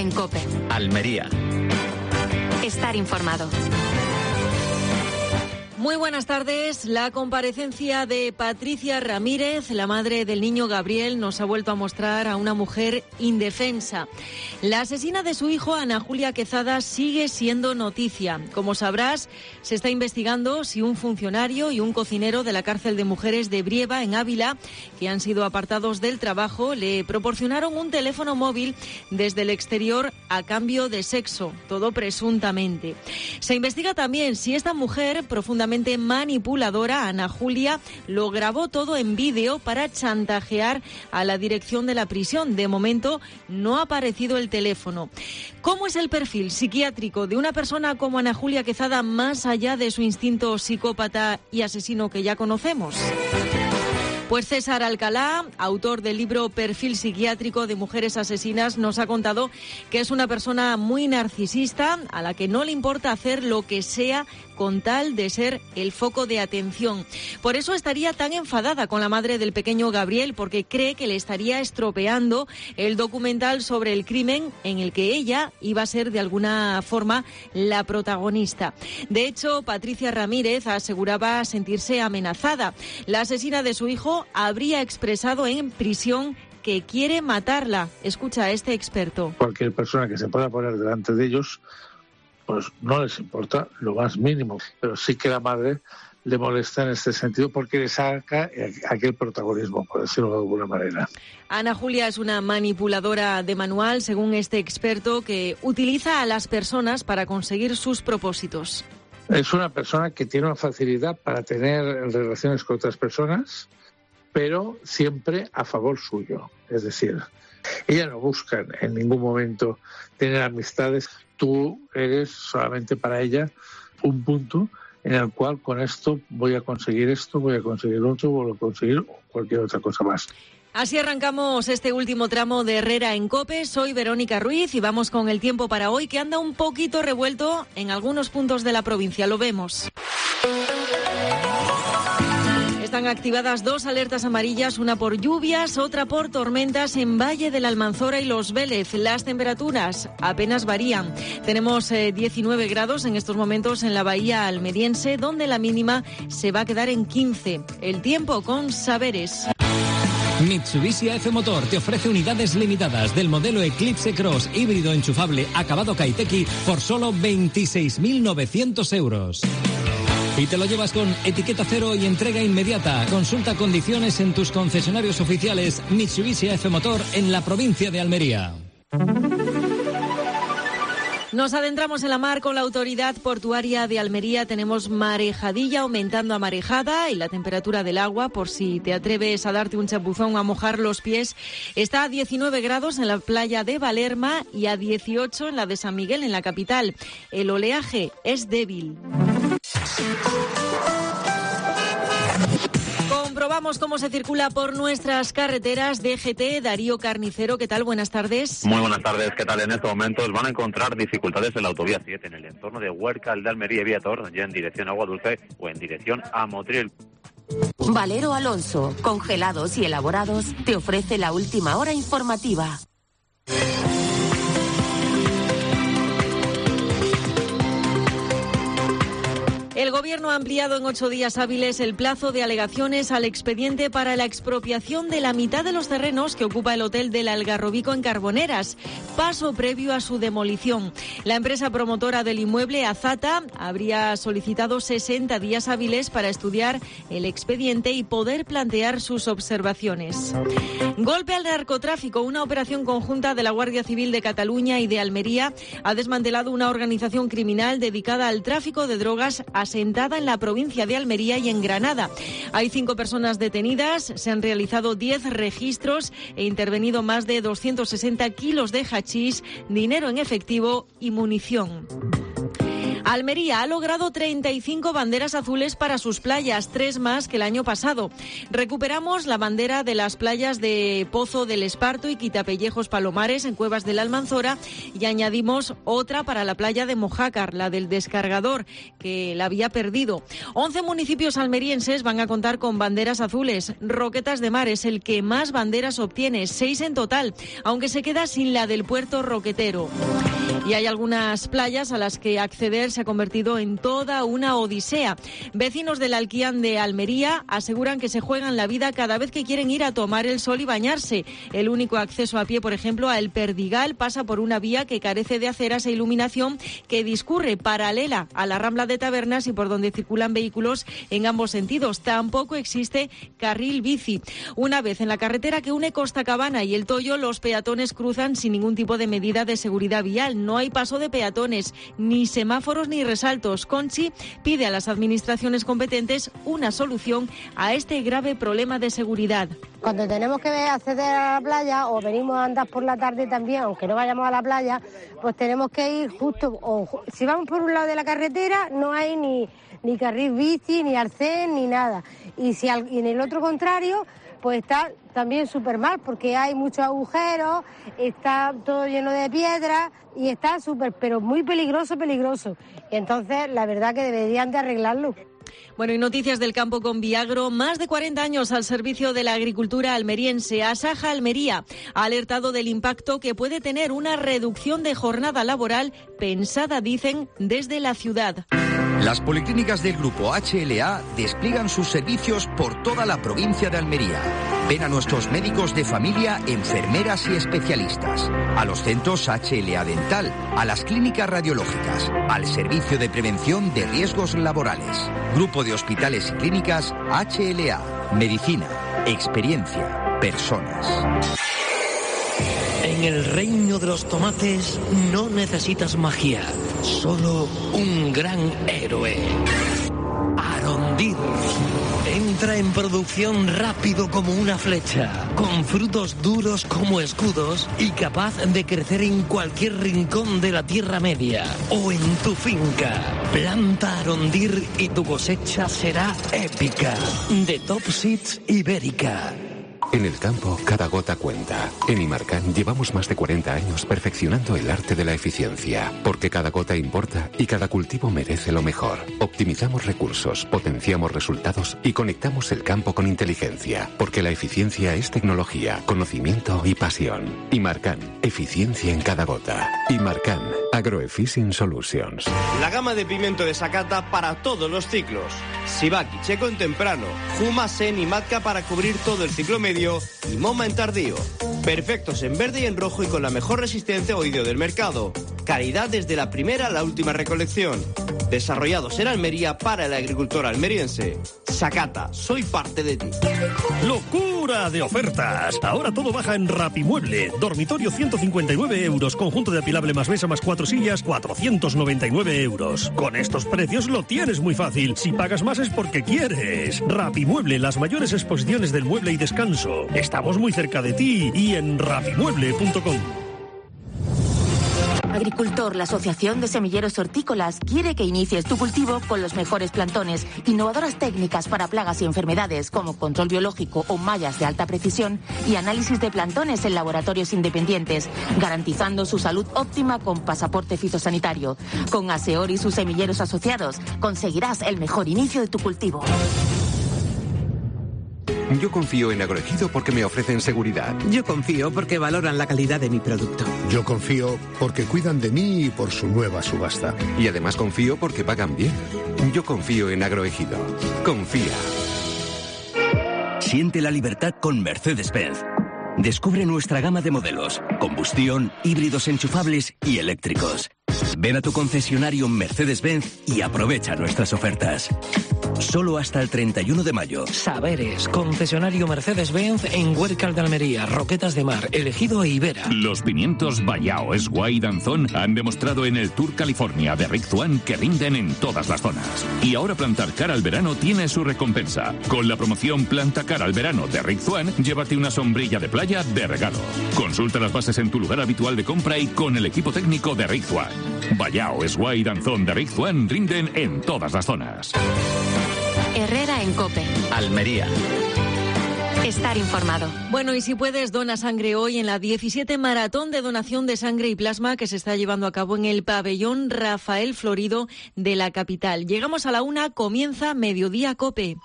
en COPE. Almería. Estar informado. Muy buenas tardes. La comparecencia de Patricia Ramírez, la madre del niño Gabriel, nos ha vuelto a mostrar a una mujer indefensa. La asesina de su hijo, Ana Julia Quezada, sigue siendo noticia. Como sabrás, se está investigando si un funcionario y un cocinero de la cárcel de mujeres de Brieva, en Ávila, que han sido apartados del trabajo, le proporcionaron un teléfono móvil desde el exterior a cambio de sexo, todo presuntamente. Se investiga también si esta mujer, profundamente manipuladora, Ana Julia, lo grabó todo en vídeo para chantajear a la dirección de la prisión. De momento no ha aparecido el teléfono. ¿Cómo es el perfil psiquiátrico de una persona como Ana Julia Quezada, más allá de su instinto psicópata y asesino que ya conocemos? Pues César Alcalá, autor del libro Perfil psiquiátrico de mujeres asesinas, nos ha contado que es una persona muy narcisista, a la que no le importa hacer lo que sea con tal de ser el foco de atención. Por eso estaría tan enfadada con la madre del pequeño Gabriel, porque cree que le estaría estropeando el documental sobre el crimen en el que ella iba a ser de alguna forma la protagonista. De hecho, Patricia Ramírez aseguraba sentirse amenazada. La asesina de su hijo habría expresado en prisión que quiere matarla. Escucha a este experto. Cualquier persona que se pueda poner delante de ellos, pues no les importa lo más mínimo, pero sí que la madre le molesta en este sentido porque le saca aquel protagonismo, por decirlo de alguna manera. Ana Julia es una manipuladora de manual, según este experto, que utiliza a las personas para conseguir sus propósitos. Es una persona que tiene una facilidad para tener relaciones con otras personas, pero siempre a favor suyo. Es decir, ella no busca en ningún momento tener amistades. Tú eres solamente para ella un punto en el cual con esto voy a conseguir esto, voy a conseguir otro, voy a conseguir cualquier otra cosa más. Así arrancamos este último tramo de Herrera en COPE. Soy Verónica Ruiz y vamos con el tiempo para hoy, que anda un poquito revuelto en algunos puntos de la provincia. Lo vemos. Están activadas 2 alertas amarillas, una por lluvias, otra por tormentas en Valle de la Almanzora y Los Vélez. Las temperaturas apenas varían. Tenemos 19 grados en estos momentos en la bahía almeriense, donde la mínima se va a quedar en 15. El tiempo con Saberes. Mitsubishi AF Motor te ofrece unidades limitadas del modelo Eclipse Cross híbrido enchufable acabado Kaiteki por solo 26.900 euros. Y te lo llevas con etiqueta cero y entrega inmediata. Consulta condiciones en tus concesionarios oficiales Mitsubishi AF Motor en la provincia de Almería. Nos adentramos en la mar con la Autoridad Portuaria de Almería. Tenemos marejadilla aumentando a marejada y la temperatura del agua, por si te atreves a darte un chapuzón o a mojar los pies, está a 19 grados en la playa de Valerma y a 18 en la de San Miguel, en la capital. El oleaje es débil. Comprobamos cómo se circula por nuestras carreteras. DGT, Darío Carnicero, ¿qué tal? Buenas tardes. Muy buenas tardes, ¿qué tal? En estos momentos van a encontrar dificultades en la autovía 7, en el entorno de Huércal de Almería y Viator, ya en dirección a Agua Dulce o en dirección a Motril. Valero Alonso, congelados y elaborados, te ofrece la última hora informativa. El Gobierno ha ampliado en 8 días hábiles el plazo de alegaciones al expediente para la expropiación de la mitad de los terrenos que ocupa el Hotel del Algarrobico en Carboneras, paso previo a su demolición. La empresa promotora del inmueble, Azata, habría solicitado 60 días hábiles para estudiar el expediente y poder plantear sus observaciones. Golpe al narcotráfico. Una operación conjunta de la Guardia Civil de Cataluña y de Almería ha desmantelado una organización criminal dedicada al tráfico de drogas asentada en la provincia de Almería y en Granada. Hay 5 personas detenidas, se han realizado 10 registros e intervenido más de 260 kilos de hachís, dinero en efectivo y munición. Almería ha logrado 35 banderas azules para sus playas, 3 más que el año pasado. Recuperamos la bandera de las playas de Pozo del Esparto y Quitapellejos Palomares en Cuevas de la Almanzora y añadimos otra para la playa de Mojácar, la del Descargador, que la había perdido. 11 municipios almerienses van a contar con banderas azules. Roquetas de Mar es el que más banderas obtiene, 6 en total, aunque se queda sin la del puerto roquetero. Y hay algunas playas a las que acceder se ha convertido en toda una odisea. Vecinos del Alquián de Almería aseguran que se juegan la vida cada vez que quieren ir a tomar el sol y bañarse. El único acceso a pie, por ejemplo, a El Perdigal pasa por una vía que carece de aceras e iluminación que discurre paralela a la Rambla de Tabernas y por donde circulan vehículos en ambos sentidos. Tampoco existe carril bici. Una vez en la carretera que une Costacabana y El Toyo, los peatones cruzan sin ningún tipo de medida de seguridad vial. No hay paso de peatones, ni semáforos ni resaltos. Conchi pide a las administraciones competentes una solución a este grave problema de seguridad. Cuando tenemos que acceder a la playa o venimos a andar por la tarde también, aunque no vayamos a la playa, pues tenemos que ir justo, si vamos por un lado de la carretera no hay ni carril bici, ni arcén, ni nada. Y en el otro contrario, pues está también súper mal porque hay muchos agujeros, está todo lleno de piedras y está súper, pero muy peligroso. Y entonces la verdad que deberían de arreglarlo. Bueno, y noticias del campo con Viagro. Más de 40 años al servicio de la agricultura almeriense. Asaja Almería ha alertado del impacto que puede tener una reducción de jornada laboral pensada, dicen, desde la ciudad. Las policlínicas del Grupo HLA despliegan sus servicios por toda la provincia de Almería. Ven a nuestros médicos de familia, enfermeras y especialistas, a los centros HLA Dental, a las clínicas radiológicas, al servicio de prevención de riesgos laborales. Grupo de hospitales y clínicas HLA. Medicina, experiencia, personas. En el reino de los tomates no necesitas magia, solo un gran héroe. Arondir. Entra en producción rápido como una flecha, con frutos duros como escudos y capaz de crecer en cualquier rincón de la Tierra Media o en tu finca. Planta Arondir y tu cosecha será épica. De Top Seeds Ibérica. En el campo, cada gota cuenta. En Imarcan llevamos más de 40 años perfeccionando el arte de la eficiencia, porque cada gota importa y cada cultivo merece lo mejor. Optimizamos recursos, potenciamos resultados y conectamos el campo con inteligencia, porque la eficiencia es tecnología, conocimiento y pasión. Imarcan, eficiencia en cada gota. Imarcan, Agroefficient Solutions. La gama de pimiento de Sakata para todos los ciclos. Sibaki Checo en temprano, Juma Sen y Matka para cubrir todo el ciclo medio y Moma en tardío. Perfectos en verde y en rojo y con la mejor resistencia oído del mercado. Calidad desde la primera a la última recolección. Desarrollados en Almería para el agricultor almeriense. Sakata, soy parte de ti. ¡Locura de ofertas! Ahora todo baja en Rapimueble. Dormitorio 159 euros. Conjunto de apilable más mesa más 4 sillas 499 euros. Con estos precios lo tienes muy fácil. Si pagas más es porque quieres. Rapimueble, las mayores exposiciones del mueble y descanso. Estamos muy cerca de ti y en rapimueble.com. Agricultor, la Asociación de Semilleros Hortícolas quiere que inicies tu cultivo con los mejores plantones, innovadoras técnicas para plagas y enfermedades como control biológico o mallas de alta precisión y análisis de plantones en laboratorios independientes, garantizando su salud óptima con pasaporte fitosanitario. Con Aseor y sus semilleros asociados conseguirás el mejor inicio de tu cultivo. Yo confío en Agroejido porque me ofrecen seguridad. Yo confío porque valoran la calidad de mi producto. Yo confío porque cuidan de mí y por su nueva subasta. Y además confío porque pagan bien. Yo confío en Agroejido. Confía. Siente la libertad con Mercedes-Benz. Descubre nuestra gama de modelos, combustión, híbridos enchufables y eléctricos. Ven a tu concesionario Mercedes-Benz y aprovecha nuestras ofertas. Solo hasta el 31 de mayo. Saberes, concesionario Mercedes-Benz en Huércal de Almería, Roquetas de Mar, Elegido e Ibera. Los pimientos Vallao, Esguay y Danzón han demostrado en el Tour California de Rick Zwan que rinden en todas las zonas. Y ahora plantar cara al verano tiene su recompensa. Con la promoción Planta cara al verano de Rick Zwan, llévate una sombrilla de playa de regalo. Consulta las bases en tu lugar habitual de compra y con el equipo técnico de Rick Zwan. Vallao, Esguá y Danzón de Big One rinden en todas las zonas. Herrera en COPE. Almería. Estar informado. Bueno, y si puedes, dona sangre hoy en la 17 Maratón de Donación de Sangre y Plasma que se está llevando a cabo en el pabellón Rafael Florido de la capital. Llegamos a la 1, comienza Mediodía COPE.